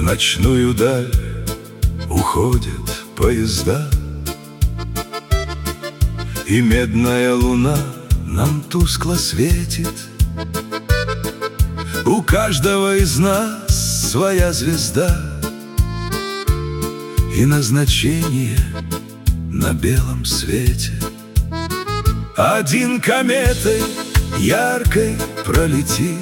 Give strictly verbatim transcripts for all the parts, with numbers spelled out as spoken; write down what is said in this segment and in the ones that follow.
В ночную даль уходят поезда, и медная луна нам тускло светит. У каждого из нас своя звезда, и назначение на белом свете. Один кометой яркой пролетит,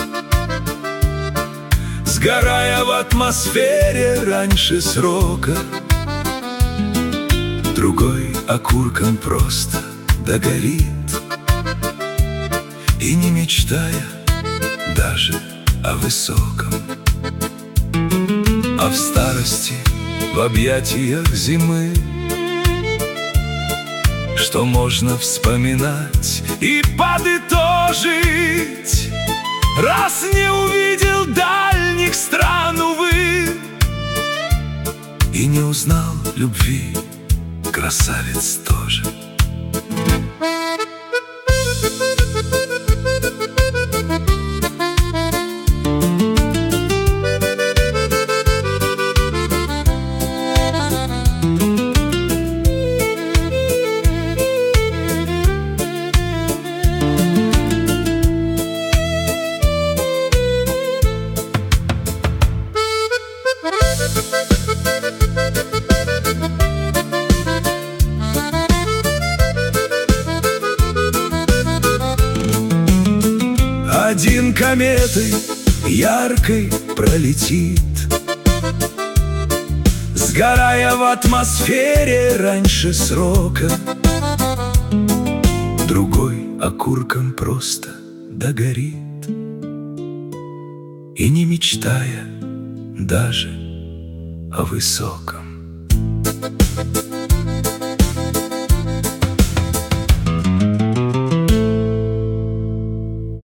сгорая в атмосфере раньше срока. Другой окурком просто догорит, и не мечтая даже о высоком. А в старости, в объятиях зимы, что можно вспоминать и подытожить, раз не увидел дальних стран, увы, и не узнал любви, красавец тоже. Один кометой яркой пролетит, сгорая в атмосфере раньше срока. Другой окурком просто догорит, и не мечтая даже о высоком.